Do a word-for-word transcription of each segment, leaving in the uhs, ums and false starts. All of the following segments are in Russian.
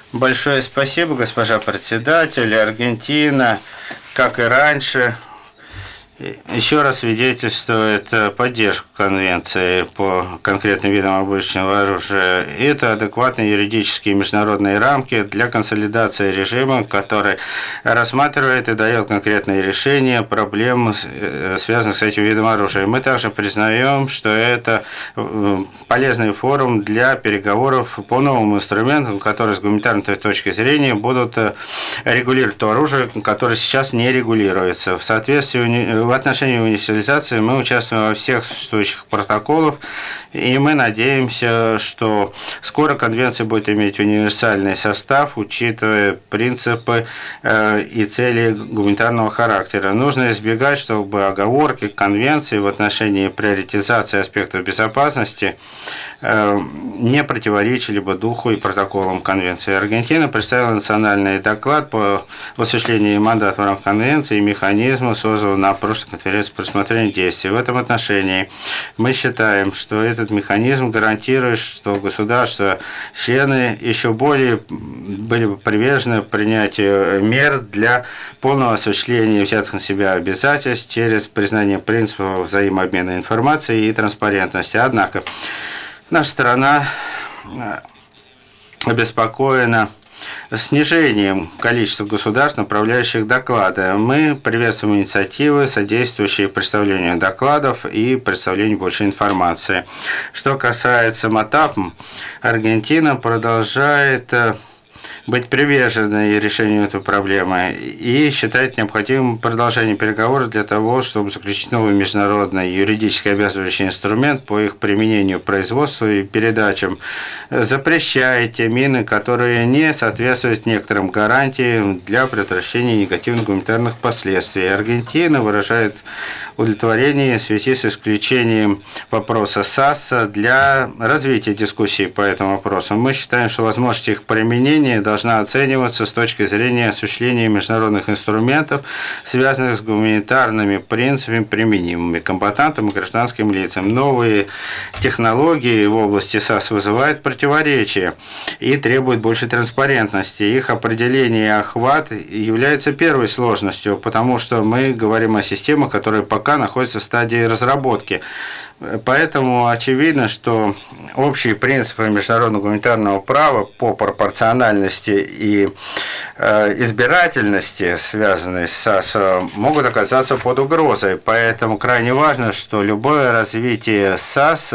Большое спасибо, госпожа председатель. Аргентина, как и раньше, еще раз свидетельствует поддержку Конвенции по конкретным видам обычного оружия. Это адекватные юридические международные рамки для консолидации режима, который рассматривает и дает конкретные решения проблем, связанных с этим видом оружия. Мы также признаем, что это полезный форум для переговоров по новым инструментам, которые с гуманитарной точки зрения будут регулировать то оружие, которое сейчас не регулируется. В соответствии в отношении универсализации мы участвуем во всех существующих протоколах, и мы надеемся, что скоро конвенция будет иметь универсальный состав, учитывая принципы и цели гуманитарного характера. Нужно избегать, чтобы оговорки конвенции в отношении приоритизации аспектов безопасности не противоречили бы духу и протоколам Конвенции. Аргентина представила национальный доклад по осуществлению мандата в рамках Конвенции и механизма, созданного на прошлой конференции по рассмотрению действий. В этом отношении мы считаем, что этот механизм гарантирует, что государства члены еще более были бы привержены принятию мер для полного осуществления взятых на себя обязательств через признание принципов взаимообмена информацией и транспарентности. Однако наша страна обеспокоена снижением количества государств, направляющих доклады. Мы приветствуем инициативы, содействующие представлению докладов и представлению больше информации. Что касается МАТАП, Аргентина продолжает быть приверженной решению этой проблемы и считает необходимым продолжение переговоров для того, чтобы заключить новый международный юридически обязывающий инструмент по их применению, производству и передачам, запрещая те мины, которые не соответствуют некоторым гарантиям для предотвращения негативных гуманитарных последствий. Аргентина выражает удовлетворение в связи с исключением вопроса САС для развития дискуссии по этому вопросу. Мы считаем, что возможность их применения должна оцениваться с точки зрения осуществления международных инструментов, связанных с гуманитарными принципами, применимыми к комбатантам и гражданским лицам. Новые технологии в области САС вызывают противоречия и требуют большей транспарентности. Их определение и охват является первой сложностью, потому что мы говорим о системах, которые пока находятся в стадии разработки. Поэтому очевидно, что общие принципы международного гуманитарного права по пропорциональности и избирательности, связанные с САС, могут оказаться под угрозой. Поэтому крайне важно, что любое развитие САС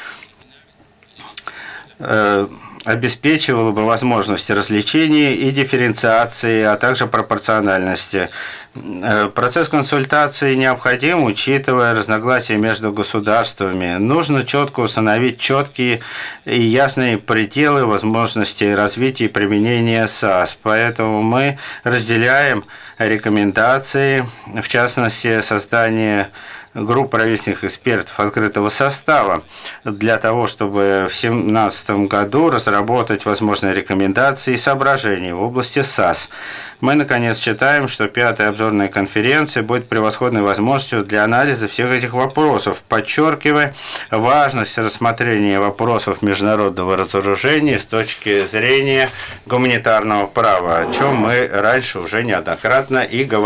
обеспечивало бы возможности развлечения и дифференциации, а также пропорциональности. Процесс консультации необходим, учитывая разногласия между государствами. Нужно четко установить четкие и ясные пределы возможностей развития и применения САС. Поэтому мы разделяем рекомендации, в частности, создание групп правительственных экспертов открытого состава для того, чтобы в две тысячи семнадцатом году разработать возможные рекомендации и соображения в области САС. Мы, наконец, считаем, что пятая обзорная конференция будет превосходной возможностью для анализа всех этих вопросов, подчеркивая важность рассмотрения вопросов международного разоружения с точки зрения гуманитарного права, о чем мы раньше уже неоднократно и говорили.